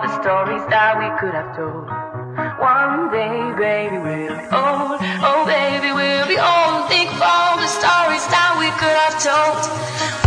the stories that we could have told. One day, baby, we'll be old. Oh, baby, we'll be old. Think of all the stories that we could have told.